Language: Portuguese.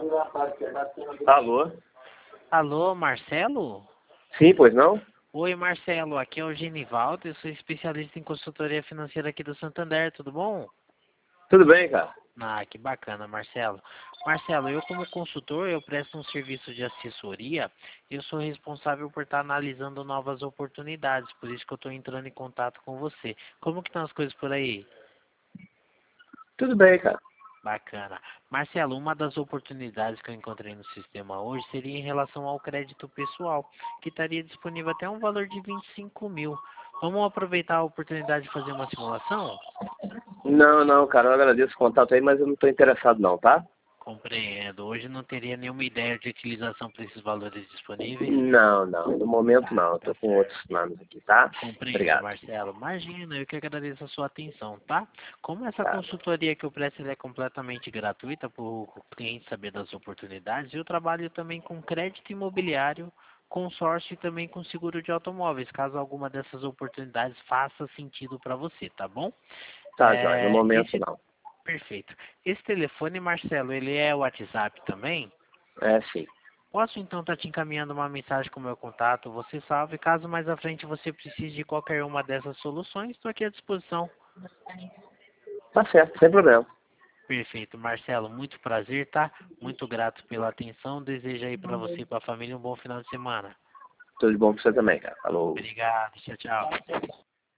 Alô? Alô, Marcelo? Sim, pois não? Oi, Marcelo, aqui é o Genivaldo, eu sou especialista em consultoria financeira aqui do Santander, tudo bom? Tudo bem, cara? Ah, que bacana, Marcelo. Marcelo, eu como consultor, eu presto um serviço de assessoria, eu sou responsável por estar analisando novas oportunidades, por isso que eu estou entrando em contato com você. Como que estão as coisas por aí? Tudo bem, cara. Bacana. Marcelo, uma das oportunidades que eu encontrei no sistema hoje seria em relação ao crédito pessoal, que estaria disponível até um valor de 25 mil. Vamos aproveitar a oportunidade de fazer uma simulação? Não, cara, eu agradeço o contato aí, mas eu não estou interessado não, tá? Compreendo. Hoje não teria nenhuma ideia de utilização para esses valores disponíveis? Não, no momento Tá, não, eu tá tô com outros certo. planos aqui, tá? Compreendo, Obrigado. Marcelo. Imagina, eu que agradeço a sua atenção, tá? Como essa Tá. consultoria que eu presto ela é completamente gratuita para o cliente saber das oportunidades, eu trabalho também com crédito imobiliário, consórcio e também com seguro de automóveis, caso alguma dessas oportunidades faça sentido para você, tá bom? Tá, Joia, no momento Esse, não. perfeito. Esse telefone, Marcelo, ele é WhatsApp também? É sim. Posso então estar te encaminhando uma mensagem com o meu contato, você salve, caso mais à frente você precise de qualquer uma dessas soluções, estou aqui à disposição. Tá certo, sem problema. Perfeito, Marcelo, muito prazer, tá? Muito grato pela atenção, desejo aí para você e para a família um bom final de semana. Tudo de bom pra você também, cara. Falou. Obrigado, tchau, tchau.